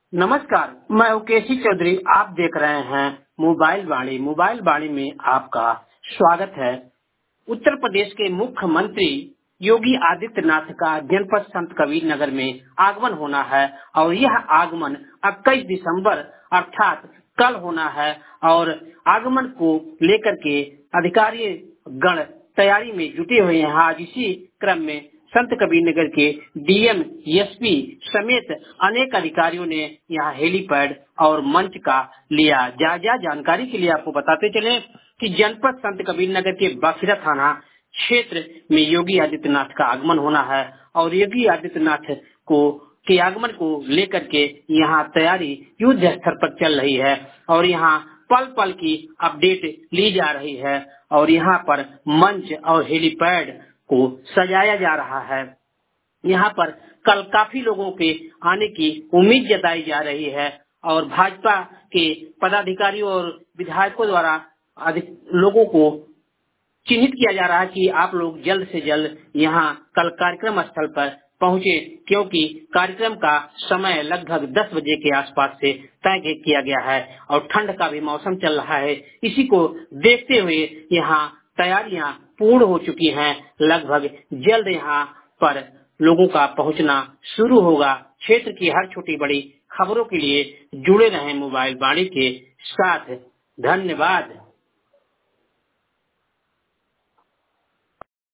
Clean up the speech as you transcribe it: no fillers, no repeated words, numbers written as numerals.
नमस्कार, मैं उकेशी चौधरी। आप देख रहे हैं मोबाइल वाणी। मोबाइल वाणी में आपका स्वागत है। उत्तर प्रदेश के मुख्यमंत्री योगी आदित्यनाथ का जनपद संत कबीर नगर में आगमन होना है और यह आगमन 21 दिसंबर अर्थात कल होना है और आगमन को लेकर के अधिकारी गण तैयारी में जुटे हुए हैं। आज इसी क्रम में संत कबीर नगर के डीएम, एसपी समेत अनेक अधिकारियों ने यहाँ हेलीपैड और मंच का लिया जायजा। जानकारी के लिए आपको बताते चले कि जनपद संत कबीर नगर के बाखिरा थाना क्षेत्र में योगी आदित्यनाथ का आगमन होना है और योगी आदित्यनाथ के आगमन को लेकर के यहाँ तैयारी युद्ध स्तर पर चल रही है और यहाँ पल पल की अपडेट ली जा रही है और यहाँ पर मंच और हेलीपैड को सजाया जा रहा है। यहाँ पर कल काफी लोगों के आने की उम्मीद जताई जा रही है और भाजपा के पदाधिकारियों और विधायकों द्वारा लोगों को चिन्हित किया जा रहा है कि आप लोग जल्द से जल्द यहाँ कल कार्यक्रम स्थल पर पहुंचे, क्योंकि कार्यक्रम का समय लगभग 10 बजे के आसपास से तय किया गया है और ठंड का भी मौसम चल रहा है। इसी को देखते हुए यहाँ तैयारियां पूर्ण हो चुकी हैं। लगभग जल्द यहाँ पर लोगों का पहुंचना शुरू होगा। क्षेत्र की हर छोटी बड़ी खबरों के लिए जुड़े रहें मोबाइल वाणी के साथ। धन्यवाद।